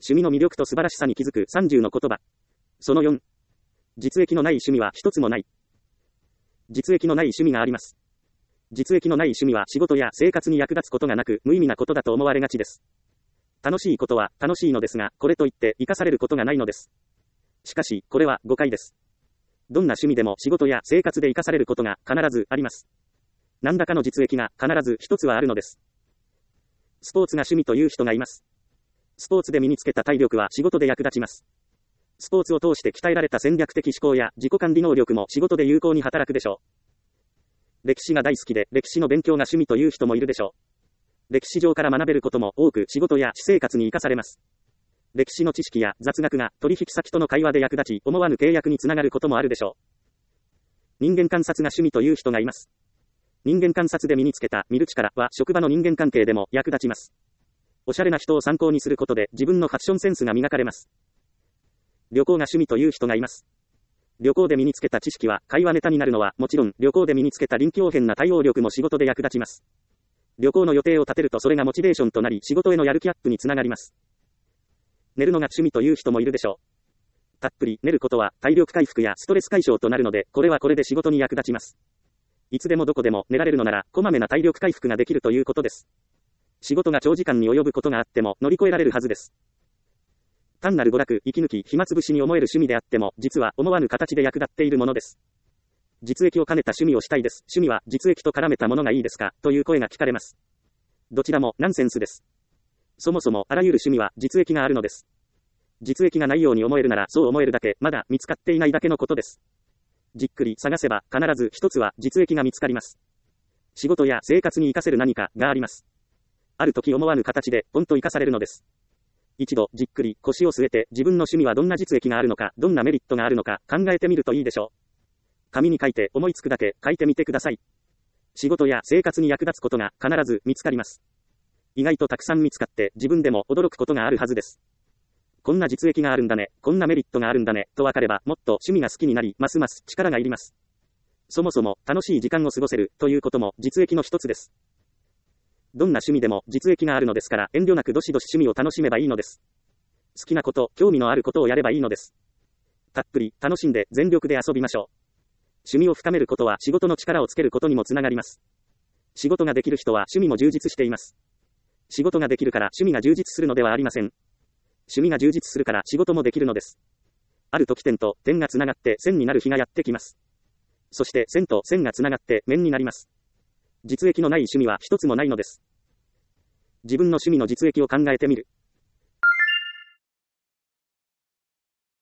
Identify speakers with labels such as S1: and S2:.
S1: 趣味の魅力と素晴らしさに気づく30の言葉。その4。実益のない趣味は一つもない。実益のない趣味があります。実益のない趣味は仕事や生活に役立つことがなく無意味なことだと思われがちです。楽しいことは楽しいのですが、これといって生かされることがないのです。しかし、これは誤解です。どんな趣味でも仕事や生活で生かされることが必ずあります。何らかの実益が必ず一つはあるのです。スポーツが趣味という人がいます。スポーツで身につけた体力は仕事で役立ちます。スポーツを通して鍛えられた戦略的思考や自己管理能力も仕事で有効に働くでしょう。歴史が大好きで歴史の勉強が趣味という人もいるでしょう。歴史上から学べることも多く仕事や私生活に生かされます。歴史の知識や雑学が取引先との会話で役立ち、思わぬ契約につながることもあるでしょう。人間観察が趣味という人がいます。人間観察で身につけた見る力は職場の人間関係でも役立ちます。おしゃれな人を参考にすることで自分のファッションセンスが磨かれます。旅行が趣味という人がいます。旅行で身につけた知識は会話ネタになるのはもちろん、旅行で身につけた臨機応変な対応力も仕事で役立ちます。旅行の予定を立てるとそれがモチベーションとなり仕事へのやる気アップにつながります。寝るのが趣味という人もいるでしょう。たっぷり寝ることは体力回復やストレス解消となるので、これはこれで仕事に役立ちます。いつでもどこでも寝られるのなら、こまめな体力回復ができるということです。仕事が長時間に及ぶことがあっても乗り越えられるはずです。単なる娯楽、息抜き、暇つぶしに思える趣味であっても、実は思わぬ形で役立っているものです。実益を兼ねた趣味をしたいです。趣味は実益と絡めたものがいいですかという声が聞かれます。どちらもナンセンスです。そもそもあらゆる趣味は実益があるのです。実益がないように思えるならそう思えるだけ、まだ見つかっていないだけのことです。じっくり探せば必ず一つは実益が見つかります。仕事や生活に活かせる何かがあります。ある時思わぬ形でポンと活かされるのです。一度じっくり腰を据えて自分の趣味はどんな実益があるのか、どんなメリットがあるのか考えてみるといいでしょう。紙に書いて思いつくだけ書いてみてください。仕事や生活に役立つことが必ず見つかります。意外とたくさん見つかって自分でも驚くことがあるはずです。こんな実益があるんだね、こんなメリットがあるんだね、と分かればもっと趣味が好きになり、ますます力がいります。そもそも楽しい時間を過ごせるということも実益の一つです。どんな趣味でも実益があるのですから遠慮なくどしどし趣味を楽しめばいいのです。好きなこと、興味のあることをやればいいのです。たっぷり楽しんで全力で遊びましょう。趣味を深めることは仕事の力をつけることにもつながります。仕事ができる人は趣味も充実しています。仕事ができるから趣味が充実するのではありません。趣味が充実するから仕事もできるのです。ある時点と点がつながって線になる日がやってきます。そして線と線がつながって面になります。実益のない趣味は一つもないのです。自分の趣味の実益を考えてみる。